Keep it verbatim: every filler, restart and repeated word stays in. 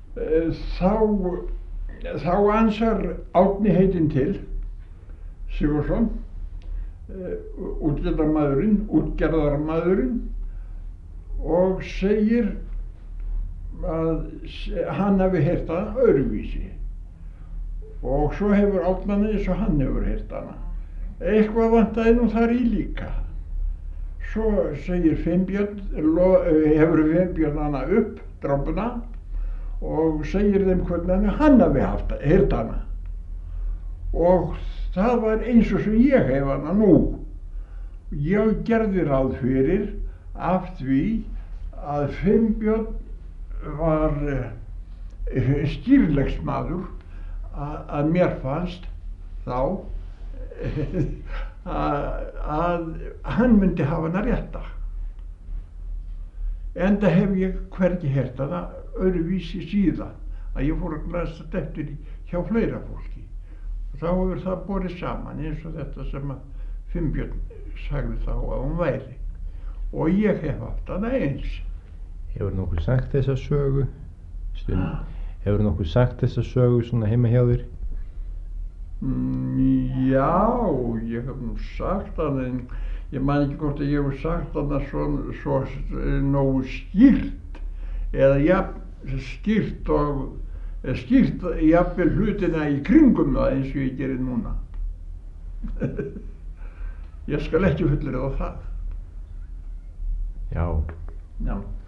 þá þá ansar Árni heitinn til Sigurðsson, útgerðarmaðurinn útgerðarmaðurinn og segir að hann hafi heyrt hana öðruvísi og svo hefur Árni hana eins og hann hefur heyrt hana. Eitthvað vantaði nú þar í líka. Svo segir Finnbjörn, hefur Finnbjörn hana upp drápuna og segir þeim hvernig hann hafi haft heyrt hana. Og það var eins og sem ég hef hana nú. Ég gerði ráð fyrir af því að Finnbjörn var skýrleiksmaður að mér fannst þá að hann myndi hafa hana rétta. Enda hef ég hvergi heyrt hana öðruvísi síðan að ég fór að glasa eftir hjá fleira fólki. Og þá hefur það borið saman eins og þetta sem að Finnbjörn sagði þá að hún væri. Og ég hef haft hana eins. Hefur nokkuð sagt þessa sögu? Stund. Hefur nokkuð sagt þessa sögu svona heima hjá þér? Mm, já, ég hef nú sagt hana en ég man ekki hvort að ég hef sagt hana svo, svo nógu skýrt eða jafn skýrt og skýrt jafnvel hlutina í kringum það eins og ég gerir núna. Ég skal ekki fullyrða það. Já. Já.